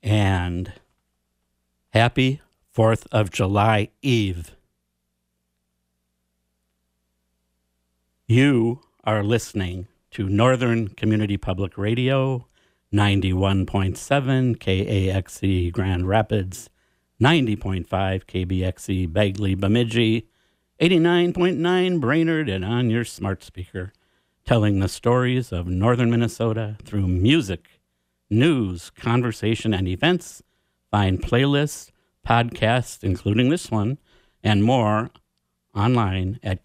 and happy 4th of July Eve. You are listening to Northern Community Public Radio, 91.7 KAXE Grand Rapids, 90.5 KBXE Bagley Bemidji, 89.9 Brainerd, and on your smart speaker, telling the stories of northern Minnesota through music, news, conversation, and events. Find playlists, podcasts, including this one, and more online at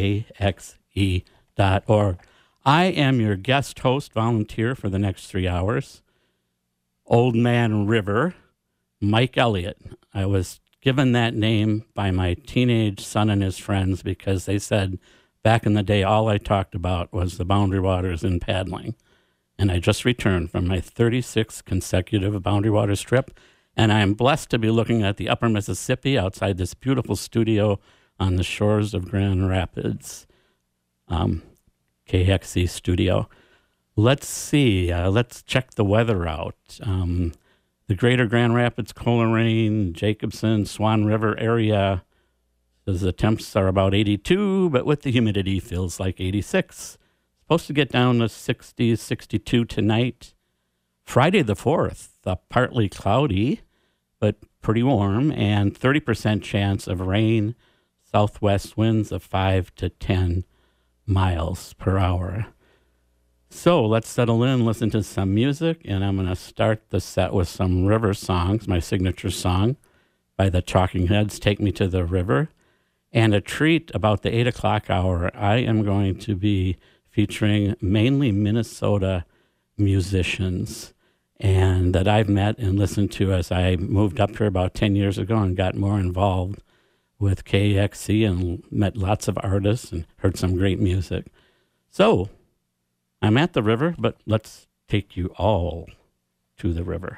kaxe.org. I am your guest host, volunteer for the next 3 hours, Old Man River, Mike Elliott. I was given that name by my teenage son and his friends because they said back in the day all I talked about was the Boundary Waters and paddling. And I just returned from my 36th consecutive Boundary Waters trip, and I am blessed to be looking at the upper Mississippi outside this beautiful studio on the shores of Grand Rapids, KXC studio. Let's see. Let's check the weather out. The greater Grand Rapids, Coleraine, Jacobson, Swan River area says the temps are about 82, but with the humidity feels like 86. Supposed to get down to 60, 62 tonight. Friday the 4th, partly cloudy, but pretty warm, and 30% chance of rain, southwest winds of 5 to 10 miles per hour. So let's settle in, listen to some music, and I'm going to start the set with some river songs, my signature song by the Talking Heads, Take Me to the River. And a treat about the 8 o'clock hour, I am going to be featuring mainly Minnesota musicians and that I've met and listened to as I moved up here about 10 years ago and got more involved with KXC and met lots of artists and heard some great music. So I'm at the river, but let's take you all to the river.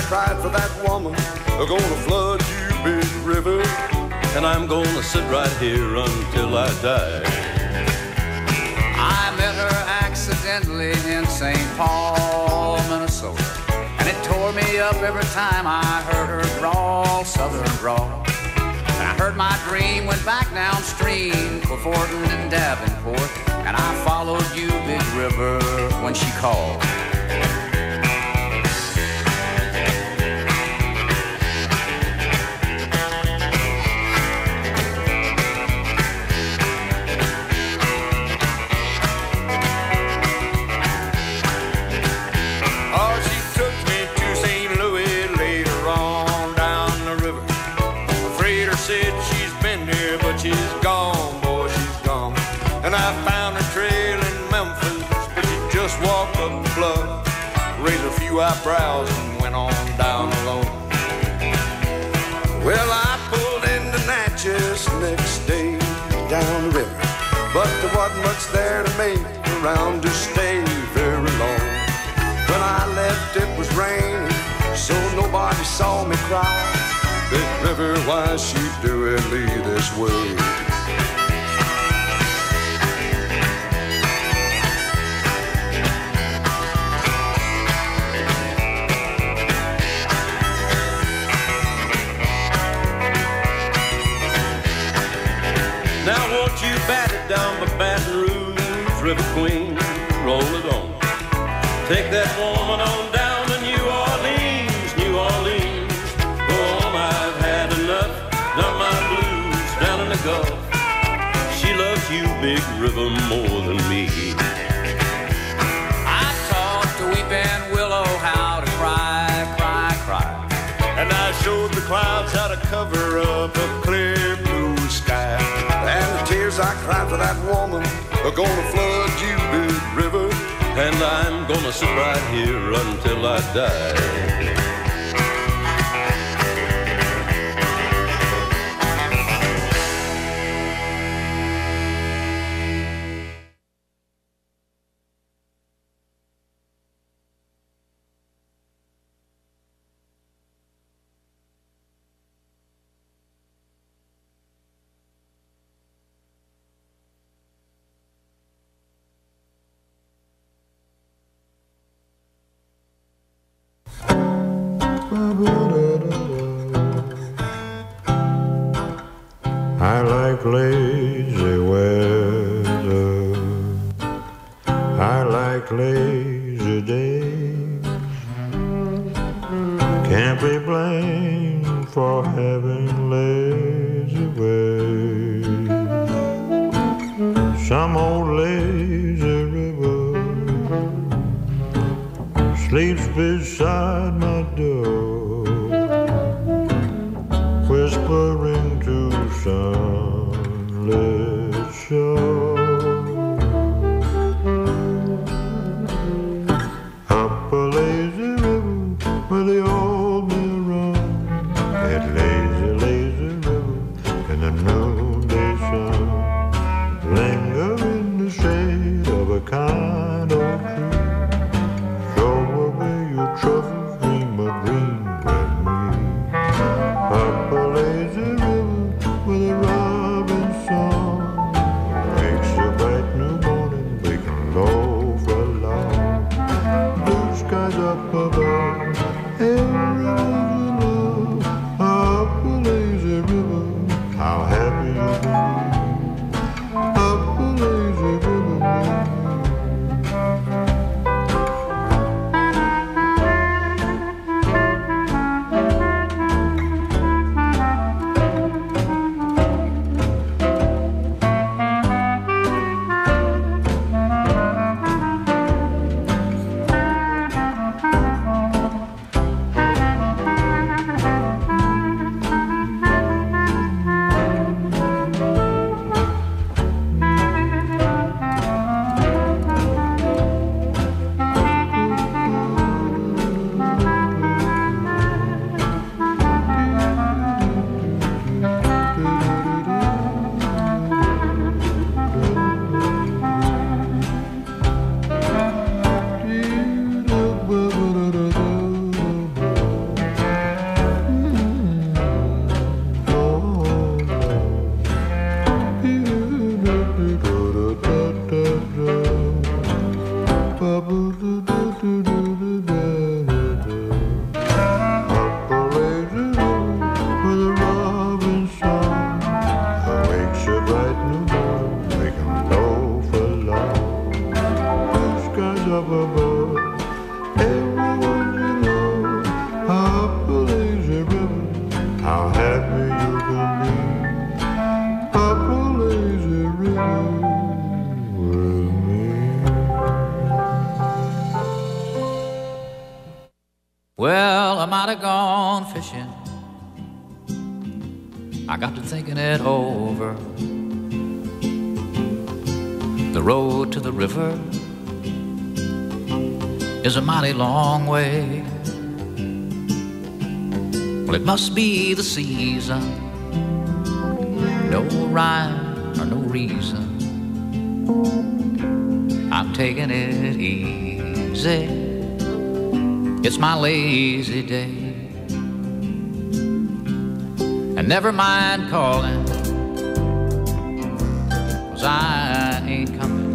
cried for that woman. They're gonna flood you, big river, and I'm gonna sit right here until I die. I met her accidentally in St. Paul, Minnesota, and it tore me up every time I heard her drawl, southern drawl. And I heard my dream, went back downstream for Fortin and Davenport, and I followed you, big river, when she called. Eyebrows and went on down alone. Well, I pulled into Natchez next day down the river, but there wasn't much there to make around to stay very long. When I left, it was raining, so nobody saw me cry. Big river, why she doing me this way? Now won't you bat it down by Baton Rouge, River Queen, roll it on. Take that woman on down to New Orleans, New Orleans. Go on, I've had enough, done my blues down in the Gulf. She loves you, big river, more than me. I taught the weeping willow how to cry, cry, cry. And I showed the clouds how to cover up a clear blue sky. And the tears I cried for that woman are gonna flood you, big river, and I'm gonna sit right here until I die. I like lazy weather, I like lazy days. Can't be blamed for having lazy ways. Some old lazy river sleeps beside my door, whispering to sunlit shore. Up a lazy river where the old mill runs, that lazy, lazy river in the noonday sun. Linger in the shade of a kind old tree, throw away your troubles, dream a dream with me. Up a lazy river with a robin song, makes a bright new morning, we can loaf along. Blue skies up above, every how happy you can be up a lazy river with me. Well, I might have gone fishing. I got to thinking it over. The road to the river is a mighty long way. Well, it must be the season. No rhyme or no reason. I'm taking it easy. It's my lazy day. And never mind calling, 'cause I ain't coming.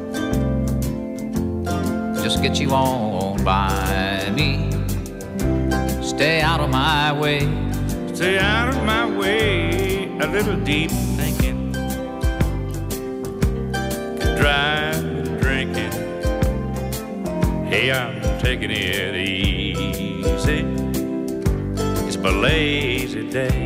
Just get you on by me. Stay out of my way. Stay out of my way. A little deep thinking can drive me to drinking. Hey, I'm taking it easy. It's my lazy day.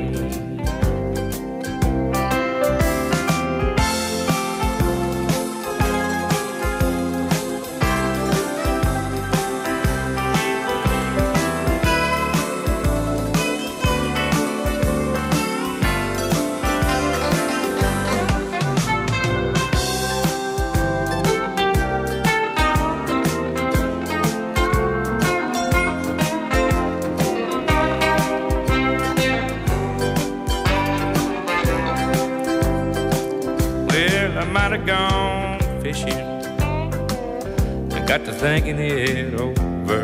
Gone fishing, I got to thinking it over.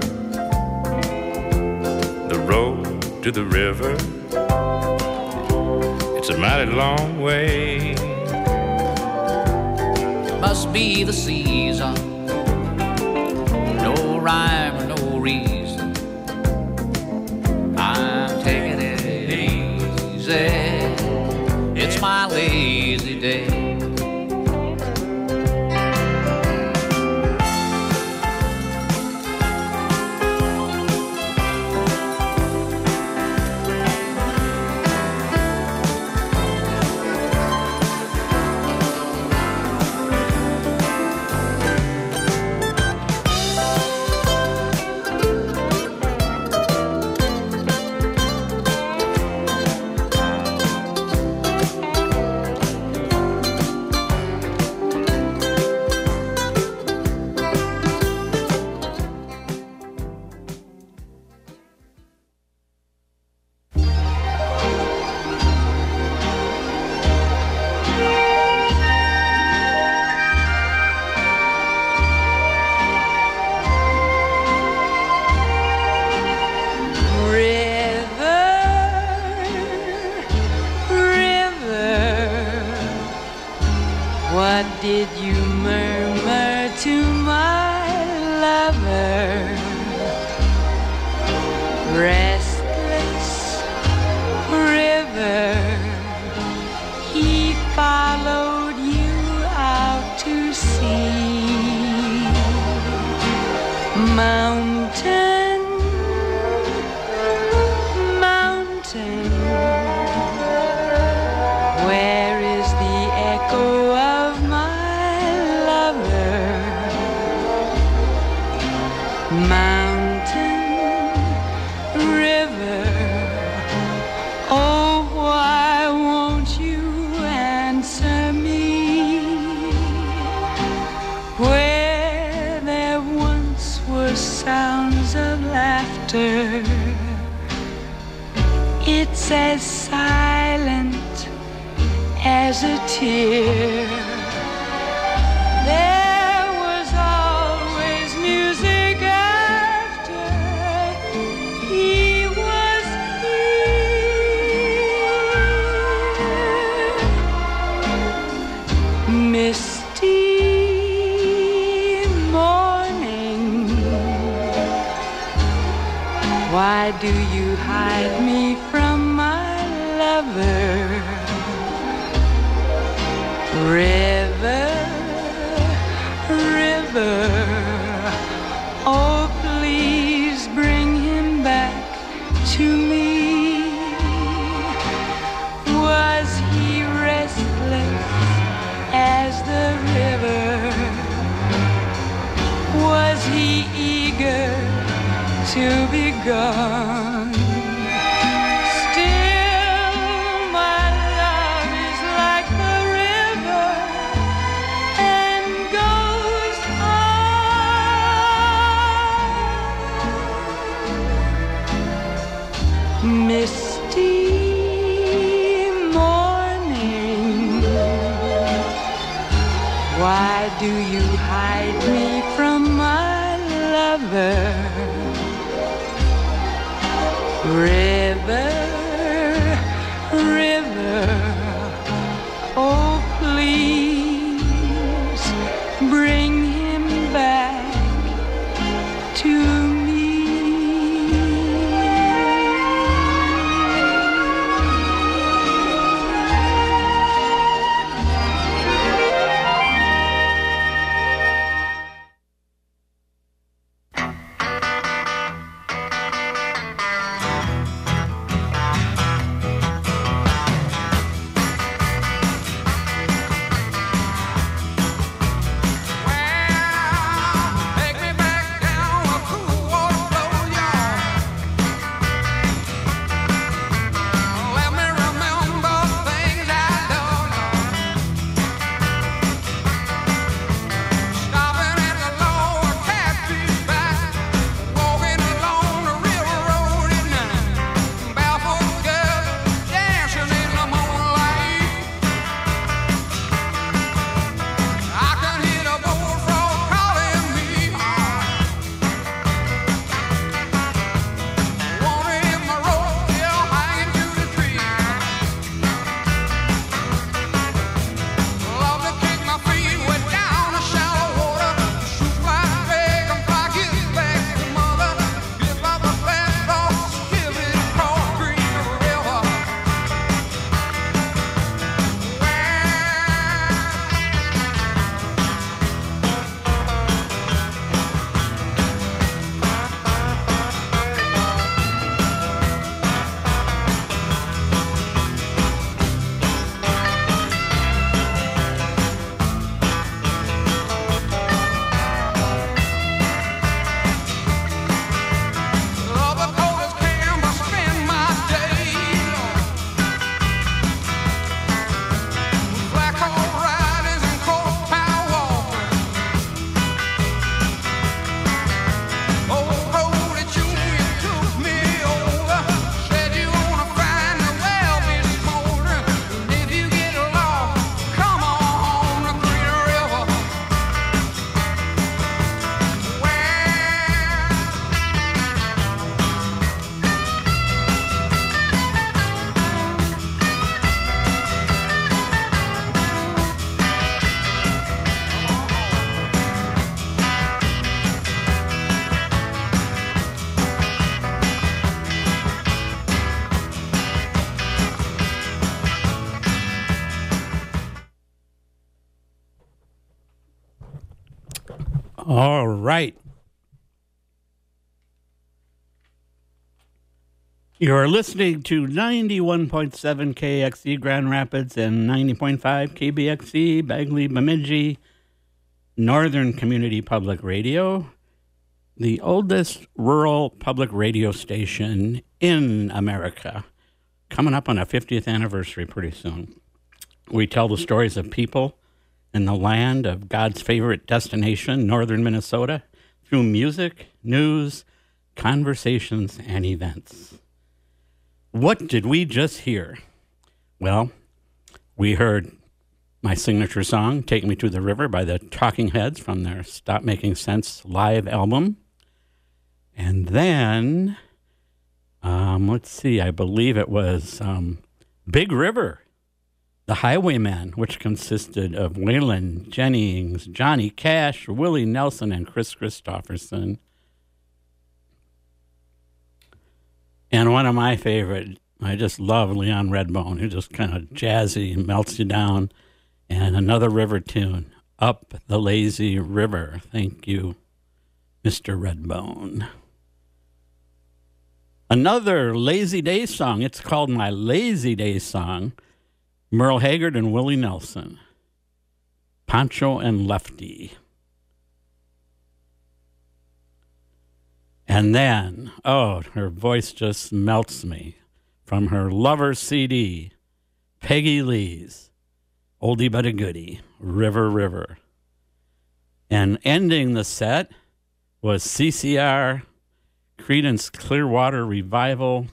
The road to the river, it's a mighty long way. It must be the season. No rhyme or no reason. I'm taking it easy. It's my lazy day. Did you murmur to my lover? Restless river, he followed you out to sea. Mountain, mountain, where is the echo of mountain, river, oh, why won't you answer me? Where there once were sounds of laughter, it's as silent as a tear. There was always music after he was here. Misty morning, why do you hide me from my lover? River, river, oh please bring him back to me. gone. Still, my love is like the river and goes on. Misty morning, why do you hide me from my lover? River, river, oh please bring him back to me. Take me back down a cool water flow, y'all. Let me remember things I don't know. Stopping at the lower catfish back, walking along the river road at night. Barefoot girls dancing in the moonlight. I can hear the bullfrog calling me. Wanna hit my rope, still hanging to the tree. Love to kick my feet way down the shallow water. Shoot my dragonfly, get back to mother. Give up a flat rock, give it across Green River. Love the coldest can, but spend my days with black hole riders and cold power walkers. Old road that you took me over, said you wanna find the well this morning. And if you get lost, come on home to Green River. All right. You're listening to 91.7 KXE Grand Rapids and 90.5 KBXE Bagley Bemidji, Northern Community Public Radio, the oldest rural public radio station in America, coming up on a 50th anniversary pretty soon. We tell the stories of people in the land of God's favorite destination, northern Minnesota, through music, news, conversations, and events. What did we just hear? Well, we heard my signature song, Take Me to the River, by the Talking Heads from their Stop Making Sense live album. And then, let's see, I believe it was Big River, The Highwaymen, which consisted of Waylon Jennings, Johnny Cash, Willie Nelson, and Chris Christopherson. And one of my favorite, I just love Leon Redbone, who just kind of jazzy and melts you down. And another river tune, Up the Lazy River. Thank you, Mr. Redbone. Another Lazy Day song. It's called My Lazy Day Song. Merle Haggard and Willie Nelson. Pancho and Lefty. And then, oh, her voice just melts me. From her Lovers CD, Peggy Lee's Oldie But a Goodie, River River. And ending the set was CCR, Creedence Clearwater Revival.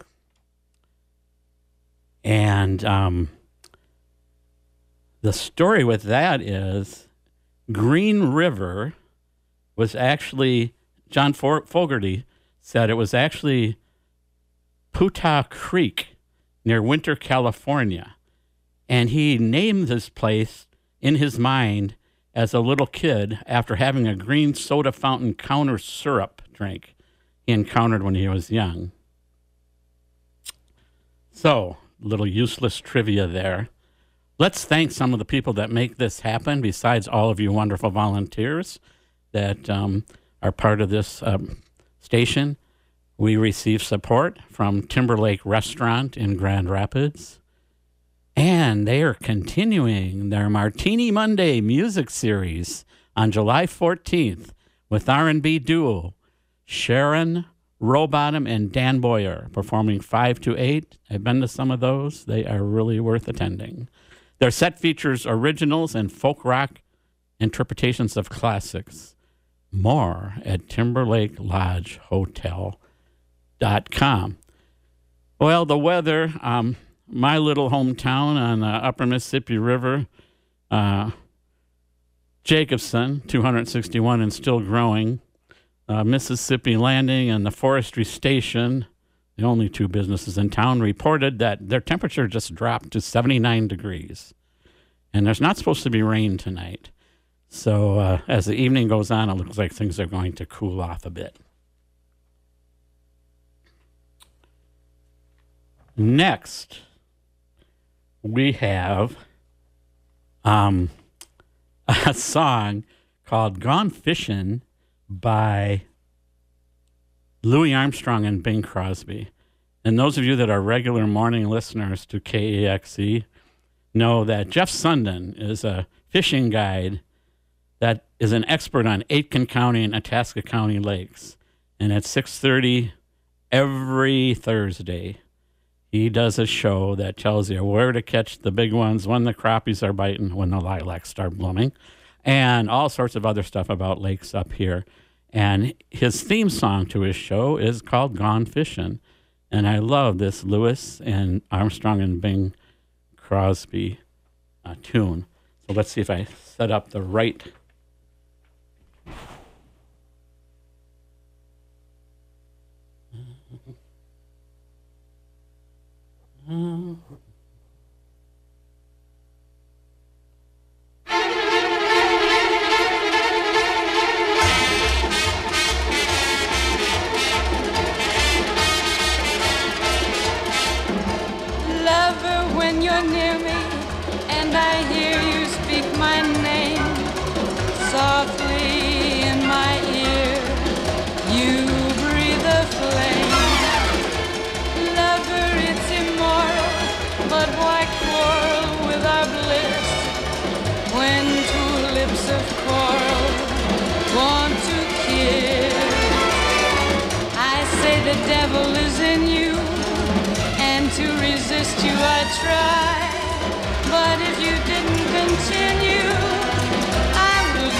And the story with that is Green River was actually, John Fogerty said it was actually Putah Creek near Winter, California. And he named this place in his mind as a little kid after having a green soda fountain counter syrup drink he encountered when he was young. So, little useless trivia there. Let's thank some of the people that make this happen, besides all of you wonderful volunteers that are part of this station. We receive support from Timberlake Restaurant in Grand Rapids. And they are continuing their Martini Monday music series on July 14th with R&B duo Sharon Rowbottom and Dan Boyer performing 5 to 8. I've been to some of those. They are really worth attending. Their set features originals and folk rock interpretations of classics. More at TimberlakeLodgeHotel.com. Well, the weather, my little hometown on the upper Mississippi River, Jacobson, 261 and still growing, Mississippi Landing and the Forestry Station, the only two businesses in town, reported that their temperature just dropped to 79 degrees. And there's not supposed to be rain tonight. So as the evening goes on, it looks like things are going to cool off a bit. Next, we have a song called Gone Fishin' by Louis Armstrong and Bing Crosby. And those of you that are regular morning listeners to KAXE know that Jeff Sundin is a fishing guide that is an expert on Aitkin County and Itasca County lakes. And at 6:30 every Thursday, he does a show that tells you where to catch the big ones, when the crappies are biting, when the lilacs start blooming, and all sorts of other stuff about lakes up here. And his theme song to his show is called Gone Fishin'. And I love this Lewis and Armstrong and Bing Crosby tune. So let's see if I set up the right... Lover, when you're near me and I hear you speak my name softly in my ear, you breathe a flame. Lover, it's immoral, but why quarrel with our bliss when two lips of coral want to kiss? I say the devil is in you, and to resist you I try, but if you didn't continue, I would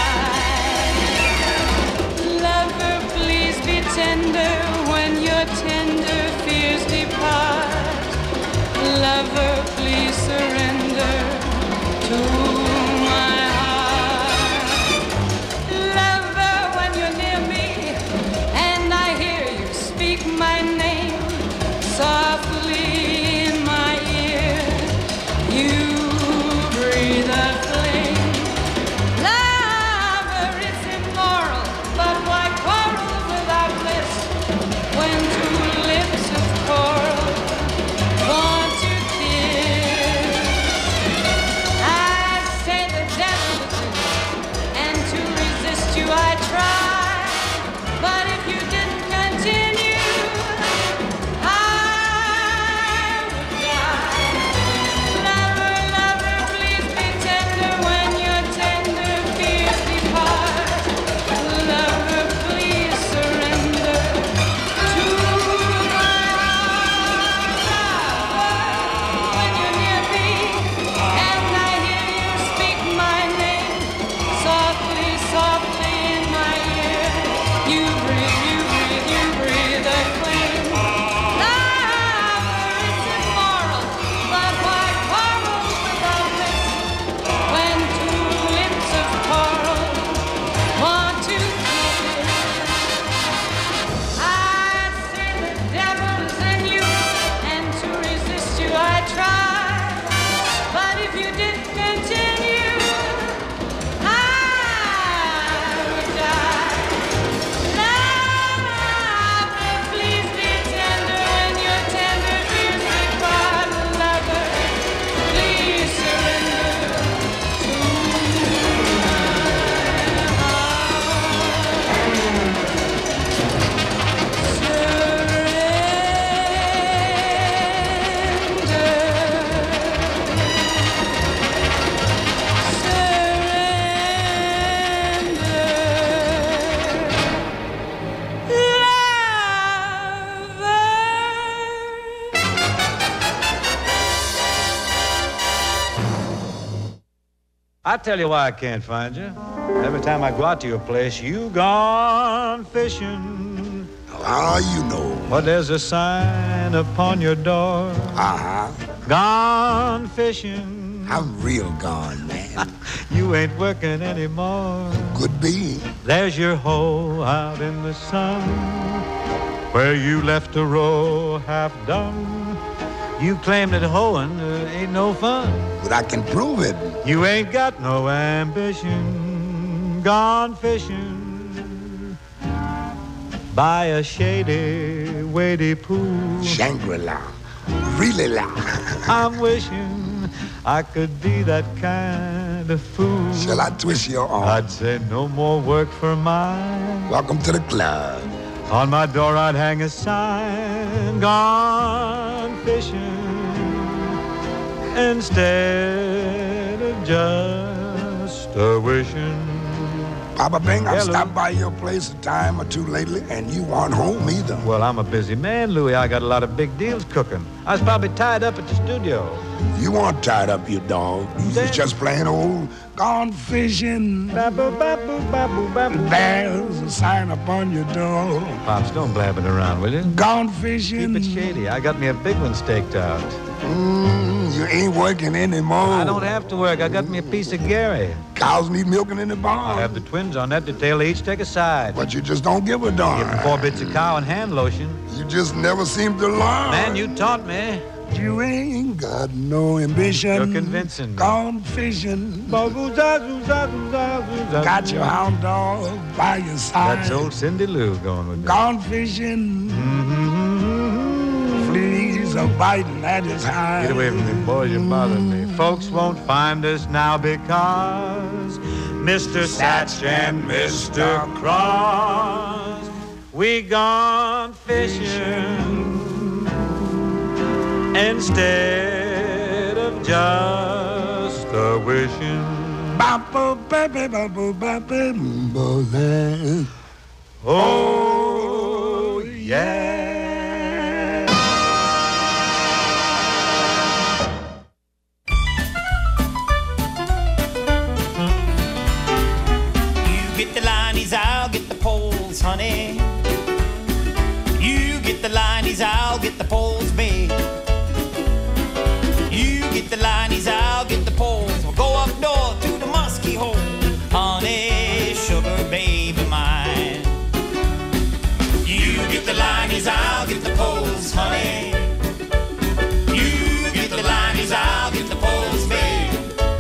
die. Lover, please be tender when your tender fears depart. Lover, please surrender to my heart. Lover, when you're near me and I hear you speak my name softly in my ear, you breathe out. I tell you why I can't find you. Every time I go out to your place, you gone fishing. How you know? But there's a sign upon your door. Uh-huh. Gone fishing. I'm real gone, man. You ain't working anymore. Could be. There's your hoe out in the sun, where you left a row half done. You claim that hoeing ain't no fun. But I can prove it. You ain't got no ambition. Gone fishing by a shady, wadey pool. Shangri-La. Really la. I'm wishing I could be that kind of fool. Shall I twist your arm? I'd say no more work for mine. Welcome to the club. On my door I'd hang a sign, gone fishing, instead of just a wishing. Papa Bing, I Hello. stopped by your place a time or two lately, and you weren't home either. Well, I'm a busy man, Louis. I got a lot of big deals cooking. I was probably tied up at the studio. You weren't tied up, you dog. You was just plain old gone fishing. Baboo, baboo, baboo, baboo. There's a sign upon your door. Pops, don't blab it around, will you? Gone fishing. Keep it shady. I got me a big one staked out. You ain't working anymore. I don't have to work. I got me a piece of Gary. Cows need milking in the barn. I have the twins on that detail. They each take a side. But you just don't give a darn. Give them 4 bits of cow and hand lotion. You just never seem to learn. Man, you taught me. You ain't got no ambition. You're convincing me. Gone fishing. Got your hound dog by your side. That's old Cindy Lou going with me. Gone fishing. Fleas are biting at his hide. Get away from me, boys. You're bothering me. Folks won't find us now because Mr. Satch and Mr. Cross, we gone fishing instead of just a wishing. Oh, yeah. You get the lineys, I'll get the poles, honey. You get the lineys, I'll get the poles, babe. You get the lineys, I'll get the poles. We'll go up north to the musky hole, honey, sugar baby mine. You get the lineys, I'll get the poles, honey. You get the lineys, I'll get the poles, babe.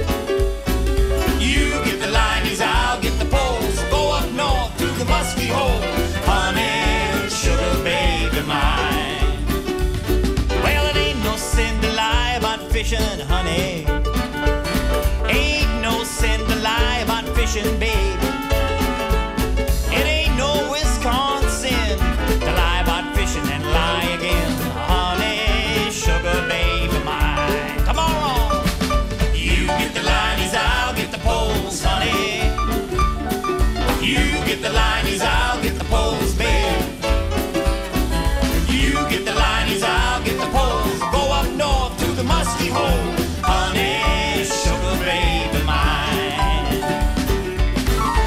You get the lineys, I'll get the poles. Go up north to the musky hole, honey, sugar baby mine. Well, it ain't no sin to lie about fishing, honey. Ain't no sin to lie about fishing, babe. It ain't no Wisconsin to lie about fishing and lie again, honey, sugar baby mine. Come on, you get the lineys, I'll get the poles, honey. You get the lineys, I'll get the poles, babe. You get the lineys, I'll get the poles. Go up north to the musky hole, honey, sugar baby mine.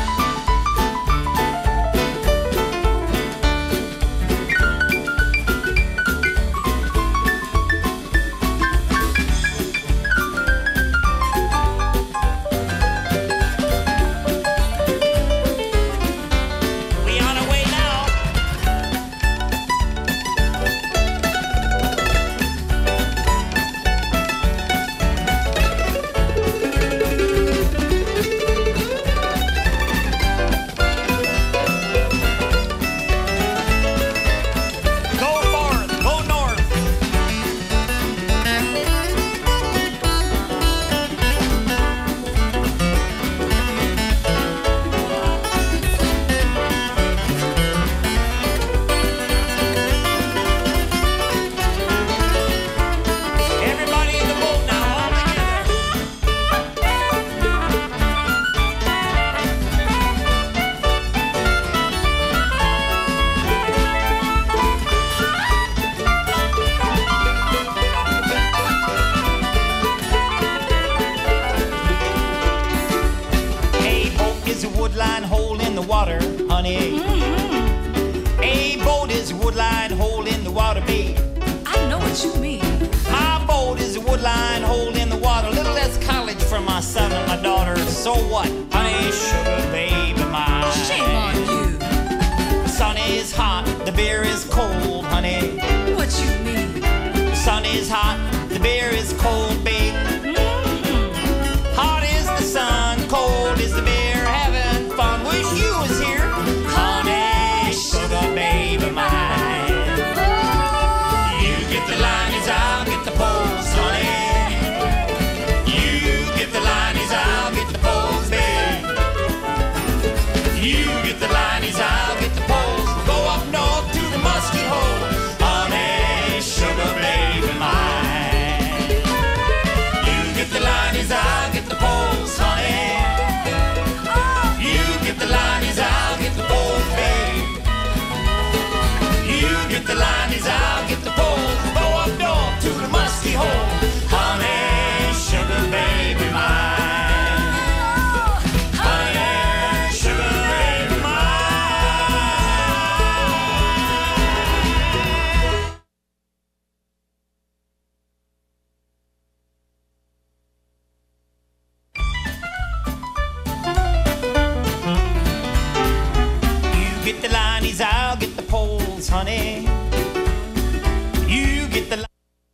so what? Honey, sugar, baby mine. Shame on you. The sun is hot, the beer is cold, honey. What you mean? The sun is hot, the beer is cold, babe. Hot is the sun, cold is the beer, having fun. Wish you was here. Honey, sugar, baby mine. You get the lines, I'll get the poles, honey. You get the lines, I'll get the poles, babe. You get the lines, I'll get the poles. Go up north to the musky hole. Honey, sugar, baby mine. You get the lines, I'll get the poles, honey. You get the lines, I'll get the poles, babe. You get the lines, I'll get the poles. Go up north to the musky hole. Honey, sugar, baby mine. Honey, sugar, baby You get the lines, I'll get the poles, honey. You get the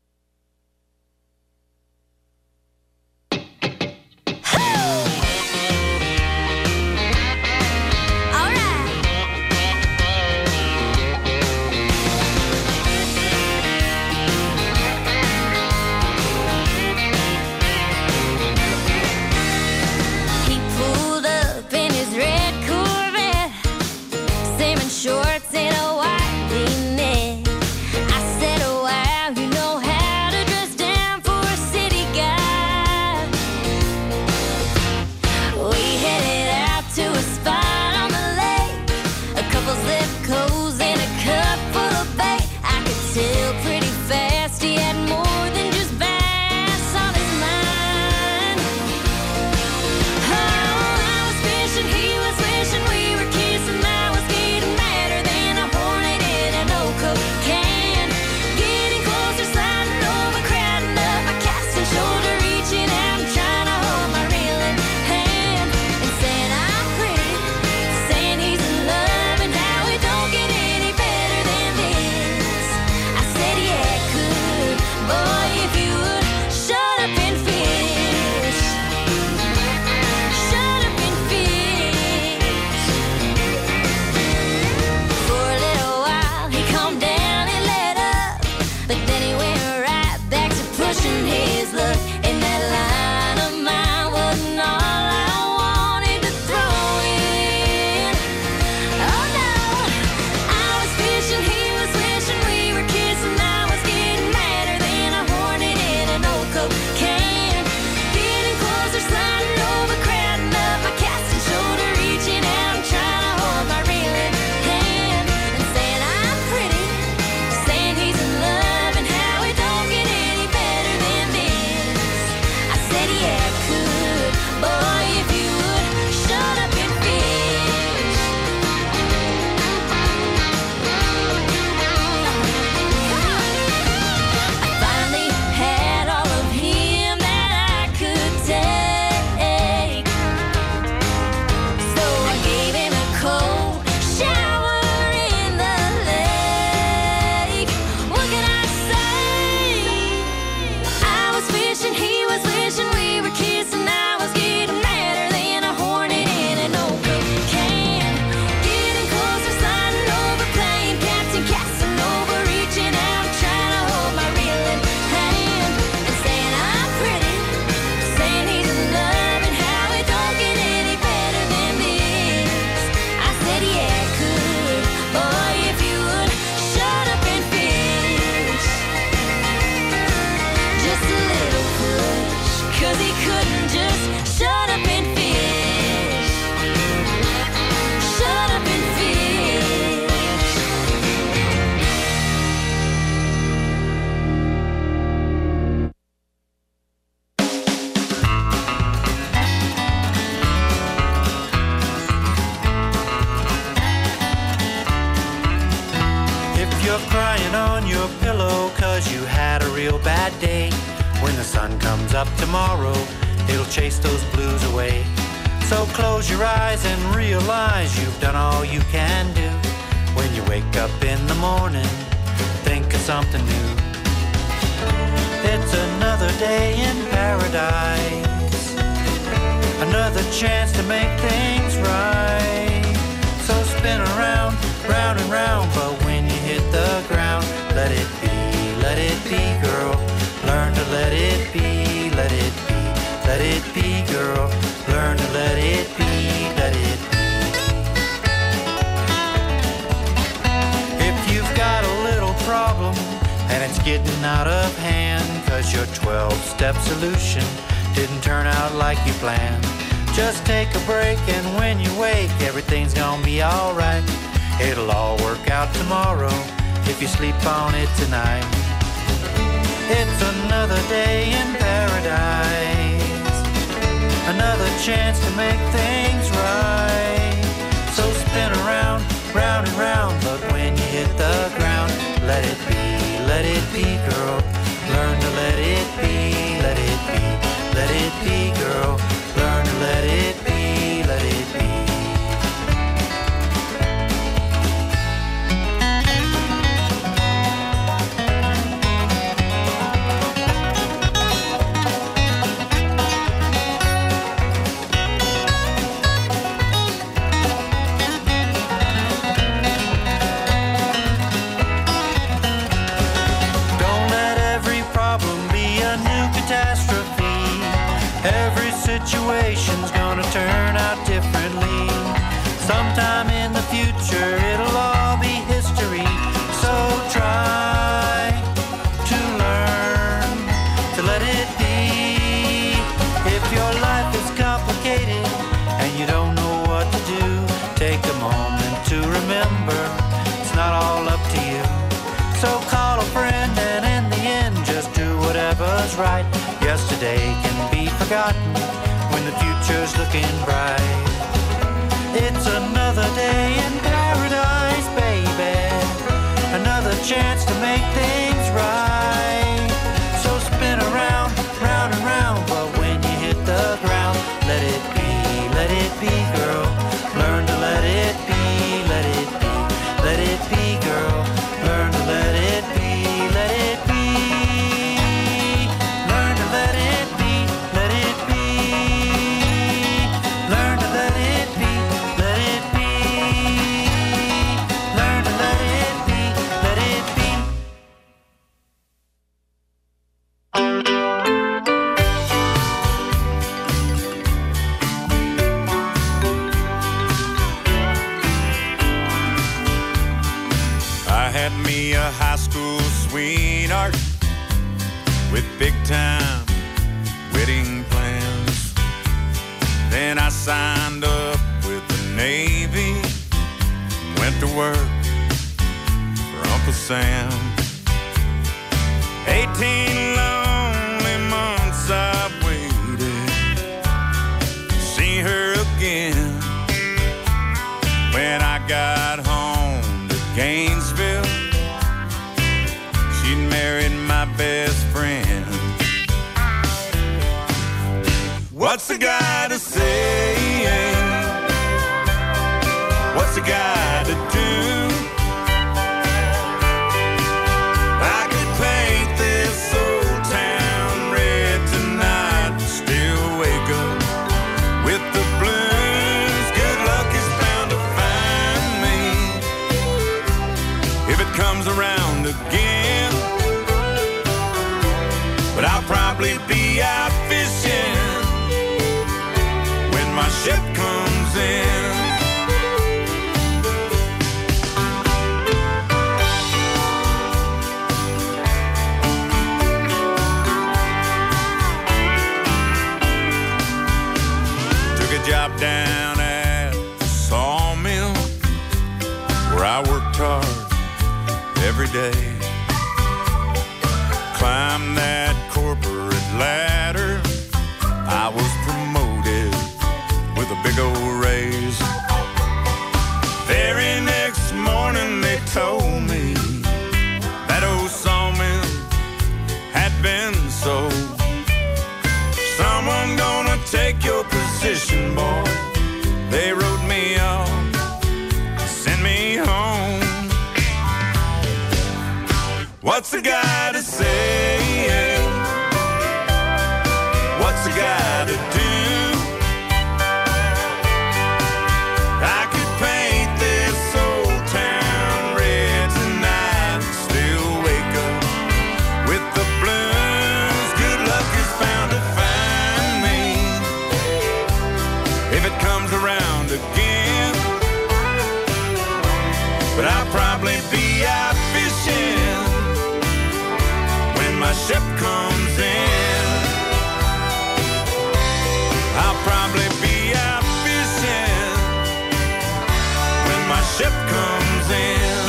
He pulled up in his red Corvette, salmon shorts and a white V-neck. I said, oh, wow, you know how to dress down for a city guy. We headed out to a spot on the lake, a couple zip codes and a cup full of bait. I could tell pretty fast he had more than just bass on his mind. I was fishing, he was wishing, we were kissing. I was getting madder than a hornet in an old Coke can. Getting closer, sliding over, crowding up my casting shoulder, reaching out and trying to hold my reeling hand. And saying I'm pretty, saying he's in love, and how it don't get any better than this. I said, yeah, it could, boy, if you would shut up and fish. Shut up and fish. For a little while he calmed down and let up, but then he went right back to pushing his luck. And that line of mine wasn't all I wanted to throw in. Oh no, I was fishing, he was wishing, we were kissing. I was getting madder than a hornet in an old Coke can. Getting closer, sliding over, crowding up my casting shoulder, reaching out and trying to hold my reeling hand. And saying I'm pretty, saying he's in love, and how it don't get any better than this. I said, yeah, it could, boy, if you would shut up and fish. I finally had all of him that I could take, so I gave him a cold shower in the lake. What can I say? I was fishing, he was wishing, we were kissing. I was getting madder than a hornet in an old Coke can. Getting closer, sliding over, playing captain, casting over, reaching out, trying to hold my reeling hand. And saying I'm pretty, saying he's in love, and how it don't get any better than this. I said, yeah, it could, boy, if you would shut up and fish. Just a little push, 'cause he couldn't just shut up and fish. Shut up and fish. If you're crying on your pillow 'cause you had a real bad day, when the sun comes up tomorrow, it'll chase those blues away. So close your eyes and realize you've done all you can do. When you wake up in the morning, think of something new. It's another day in paradise, another chance to make things right. So spin around, round and round, but when you hit the ground, let it be, girl. Learn to let it be, let it be, girl. Learn to let it be, let it be. If you've got a little problem and it's getting out of hand, 'cause your 12-step solution didn't turn out like you planned, just take a break and when you wake, everything's gonna be alright. It'll all work out tomorrow if you sleep on it tonight. It's another day in paradise, another chance to make things right. So spin around, round and round, but when you hit the ground, let it be, girl. Learn to let it be, let it be, girl. Learn to let it be, let it be. Situation's gonna turn out differently. Sometime in the future, it'll all be history. So try to learn to let it be. If your life is complicated and you don't know what to do, take a moment to remember it's not all up to you. So call a friend and in the end, just do whatever's right. Yesterday can be forgotten when the future's looking bright. It's another day in paradise, baby, another chance to make things right. So spin around, round and round, but when you hit the ground, let it be, girl. Learn to let it be, let it be, girl. Learn to let it be, let it be. Learn to let it be, let it be. Learn to let it be, let it be. Learn to let it be, let it be. I had me a high school sweetheart with big time wedding plans. Then I signed up with the Navy, went to work for Uncle Sam. 18 lonely months I've waited to see her again. When I got home to Gainesville, she'd married my best friend. What's a guy to say? What's a guy to do? I could paint this old town red tonight, still wake up with the blues. Good luck is bound to find me if it comes around again. But I'll probably be out fishing when my ship comes in. Took a job down at the sawmill where I worked hard every day. Climbed that corporate ladder, I was promoted with a big old raise. Very next morning they told me that old sawmill had been sold. Someone gonna take your position, boy. What's a guy to say? What's a guy to do? I could paint this old town red tonight, still wake up with the blues. Good luck is bound to find me if it comes around again. But I'll probably be out fishing when my ship comes in. I'll probably be out fishing when my ship comes in.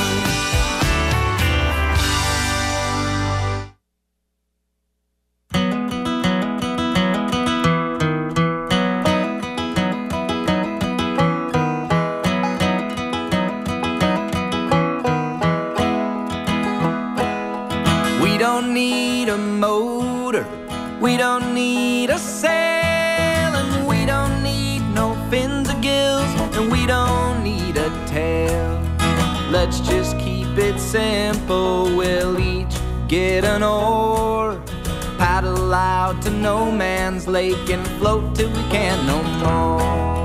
We don't need a motor, we don't need a sail, and we don't need no fins or gills, and we don't need a tail. Let's just keep it simple, we'll each get an oar, paddle out to no man's lake and float till we can't no more.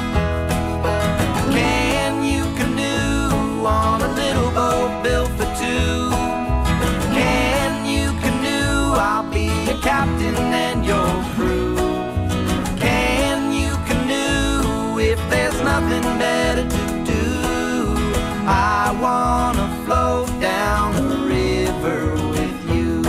Can you canoe on a little boat built for two? Can you canoe? I'll be your captain and your crew. Can you canoe if there's nothing better to do? I wanna float down the river with you.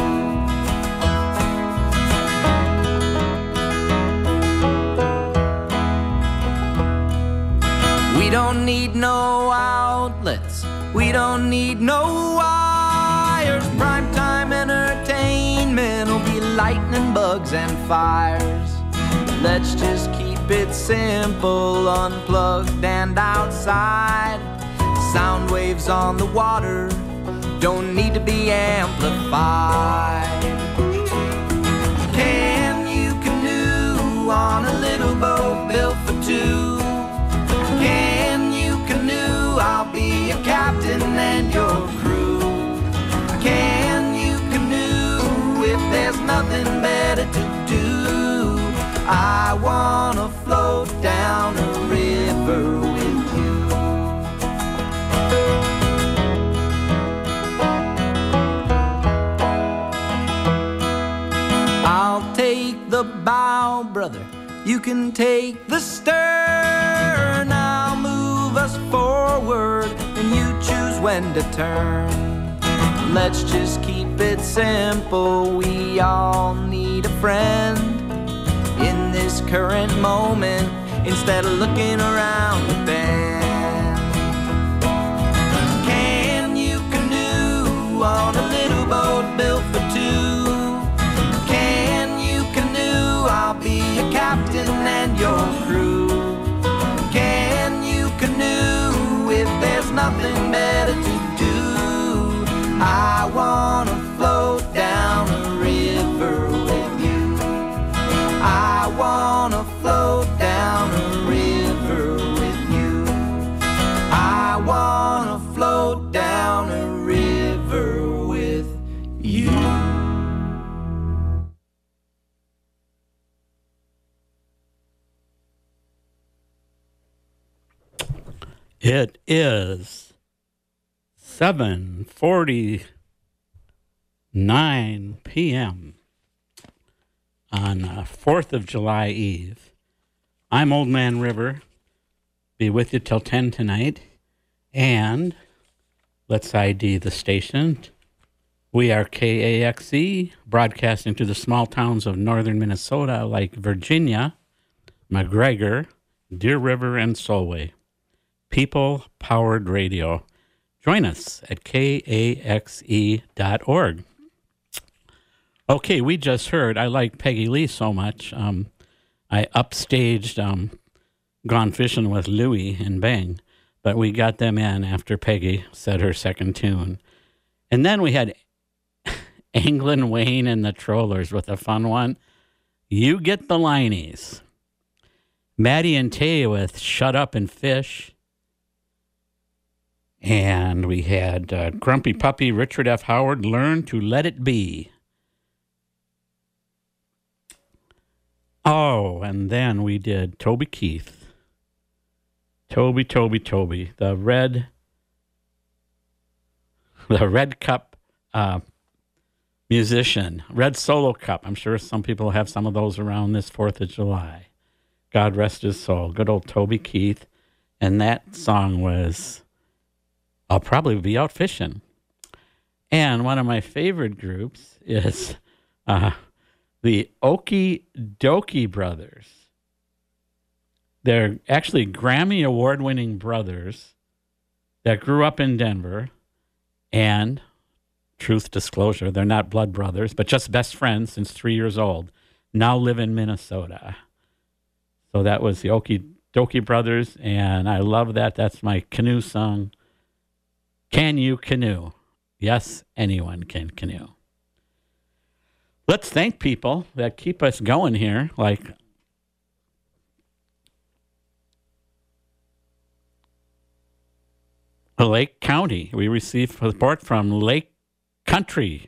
We don't need no outlets, we don't need no wires. Primetime entertainment will be lightning, bugs, and fires. Let's just keep it simple, unplugged and outside. Sound waves on the water don't need to be amplified. Can you canoe on a little boat built for two? Can you canoe? I'll be your captain and your crew. Can you canoe if there's nothing better to do? I wanna float down a river with you. I'll take the bow, brother, you can take the stern. I'll move us forward and you choose when to turn. Let's just keep it simple, we all need a friend in this current moment instead of looking around the bend. Can you canoe on a little boat built for two? Can you canoe? I'll be your captain and your crew. Can you canoe if there's nothing better to do? I wanna float down a river with you. I wanna float down a river with you. I wanna float down a river with you. It is 7:49 p.m. on 4th of July Eve. I'm Old Man River. Be with you till 10 tonight. And let's ID the station. We are KAXE, broadcasting to the small towns of northern Minnesota like Virginia, McGregor, Deer River, and Solway. People-powered radio. Join us at kaxe.org. Okay, we just heard, I like Peggy Lee so much, I upstaged Gone Fishing with Louie and Bang, but we got them in after Peggy said her second tune. And then we had Anglin Wayne and the Trollers with a fun one. You Get the Linies. Maddie and Tay with Shut Up and Fish. And we had Grumpy Puppy, Richard F. Howard, Learn to Let It Be. Oh, and then we did Toby Keith. Toby, the Red Cup musician, Red Solo Cup. I'm sure some people have some of those around this 4th of July. God rest his soul. Good old Toby Keith. And that song was I'll Probably Be Out Fishing. And one of my favorite groups is the Okie Dokie Brothers. They're actually Grammy Award-winning brothers that grew up in Denver. And, truth disclosure, they're not blood brothers, but just best friends since 3 years old. Now live in Minnesota. So that was the Okie Dokie Brothers, and I love that. That's my canoe song. Can you canoe? Yes, anyone can canoe. Let's thank people that keep us going here, like Lake County. We received support from Lake Country.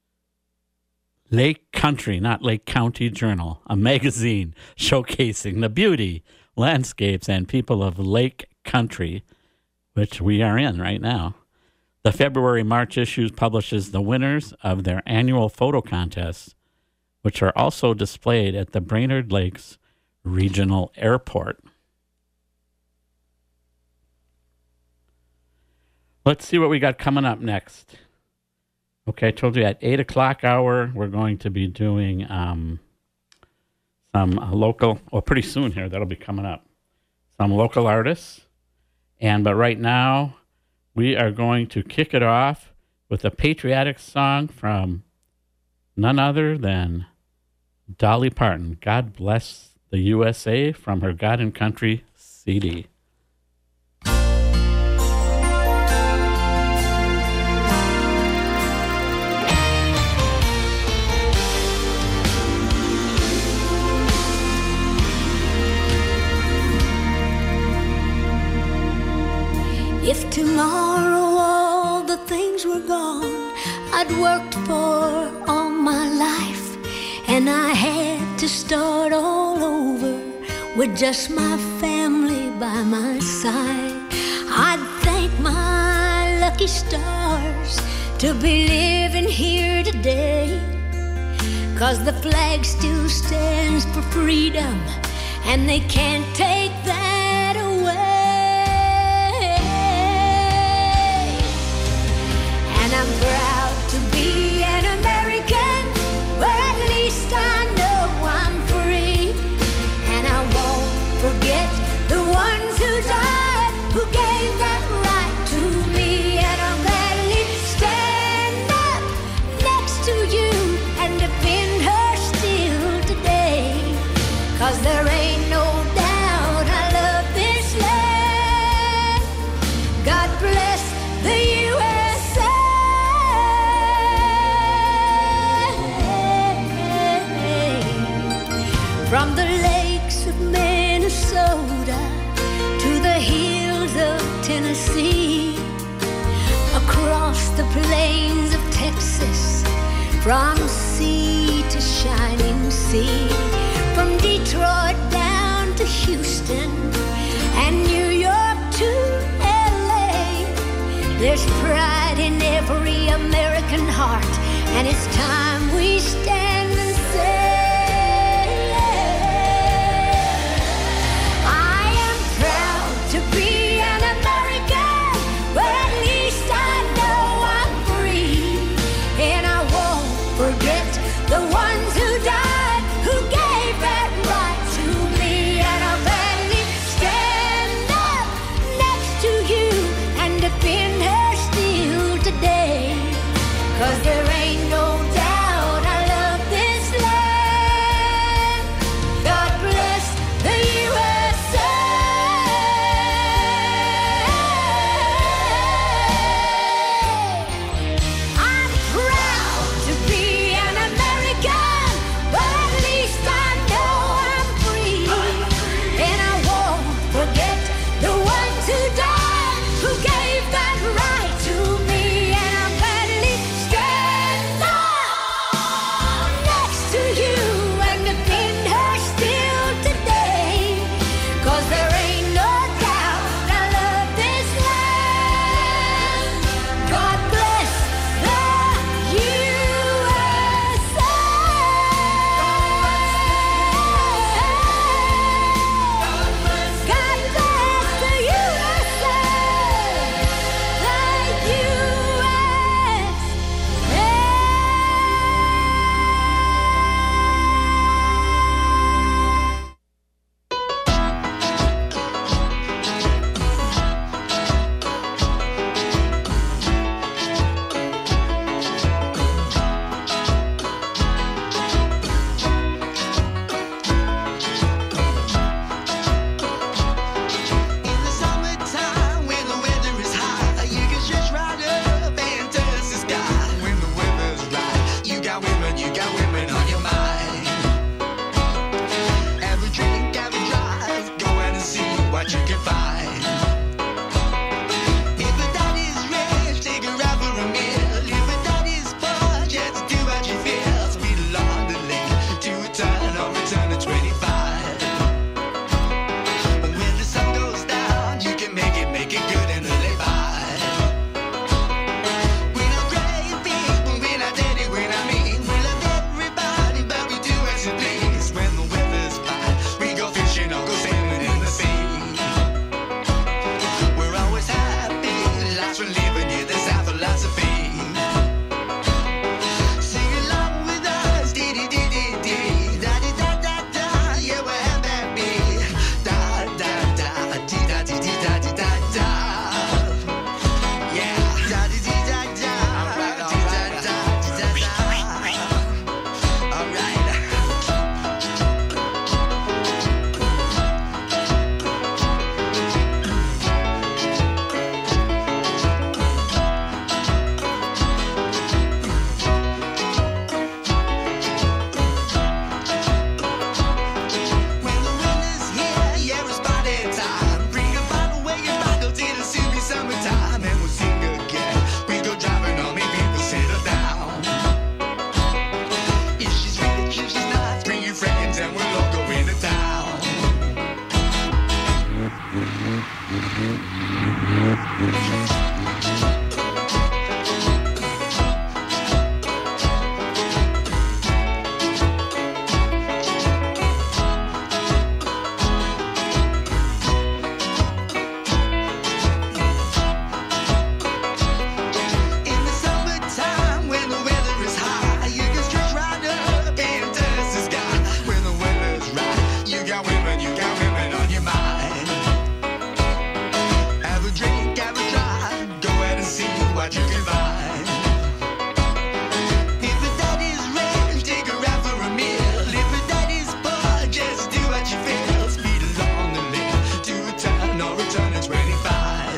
Lake Country, not Lake County Journal, a magazine showcasing the beauty, landscapes, and people of Lake Country, which we are in right now. The February-March issue publishes the winners of their annual photo contests, which are also displayed at the Brainerd Lakes Regional Airport. Let's see what we got coming up next. Okay, I told you at 8 o'clock hour, we're going to be doing some local, well, pretty soon here, that'll be coming up. Some local artists. But right now, we are going to kick it off with a patriotic song from none other than Dolly Parton. God Bless the USA from her God and Country CD. If tomorrow all the things were gone I'd worked for all my life, and I had to start all over with just my family by my side, I'd thank my lucky stars to be living here today, 'cause the flag still stands for freedom and they can't take that away. And I'm proud to be an American, where at least I know I'm free. And I won't forget the ones who died, who gave that right to me. And I'll gladly stand up next to you and defend her still today, 'cause there ain't no doubt I love this land. God bless the USA. From the lakes of Minnesota to the hills of Tennessee, across the plains of Texas, from sea to shining sea, from Detroit down to Houston and New York to LA, there's pride in every American heart, and it's time we stand and say, the ones who died, who gave that right to me. And I'll gladly stand up next to you and defend her still today, 'cause there ain't no doubt I you got women on your mind. Every drink, every drive, go out and see what you can find. If a daddy's rich, take her out for a meal. If a daddy's poor, just do what you feel. Speed along the lane to a turn or return to 25. When the sun goes down, you can make it good and live by. We know great people, we not dirty, we not mean. We love everybody, but we do as you please. When the weather's fine, we go fishing or go sailing in the sea. We're always happy, lots we're living here, that's our philosophy. Sing along with us, dee-dee-dee-dee-dee, da-dee-da-da-da, yeah, we're happy. Da-da-da-dee-da-dee-dee-da-dee-da-da. Yeah, da-dee-dee-da-da, dee-da-da-dee-da-da. All right. When the winter's here, yeah, it's party time. Bring a bottle where you buckle till the soon be summertime, and we'll sing again. We go driving on, make people settle down. If she's rich, if she's not, bring your friends and we'll all go into town. In the summertime, when the weather is high, you can stretch right up and touch the sky. When the weather's right, you got women on your mind. Have a drink, have a drive, go out and see what you can find. If a daddy's rich, take her out for a meal. If a daddy's poor, just do what you feel. Speed along the lane to a town or return to 25.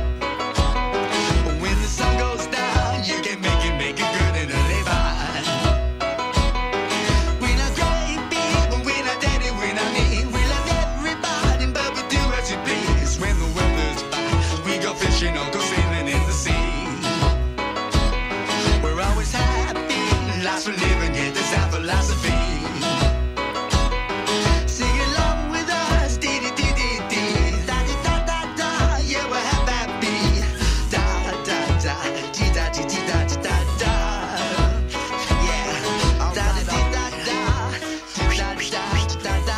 When the sun goes down, you can make it good and live by. We not great people, we not dirty, we not mean. We love everybody, but we do as you please. When the weather's fine, we go fishing or go sailing in the sea. We're always happy, lots we're living, yeah, that's our philosophy. Sing along with us, dee-dee-dee-dee-dee, da-dee-da-da-da, yeah, we're happy. Da-da-da, dee-da-dee-dee-da-dee-da-da. Yeah, da-dee-dee-da-da, dee-da-dee-da-da-da.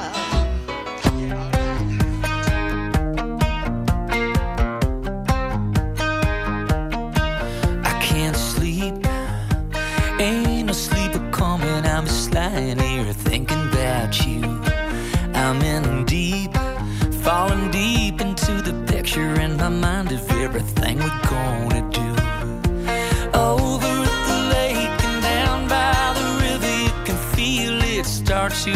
I can't sleep, ain't no sleeper coming. I'm just lying here thinking about you. I'm in deep, falling deep into the picture in my mind of everything we're gonna do. Over at the lake and down by the river, you can feel it start to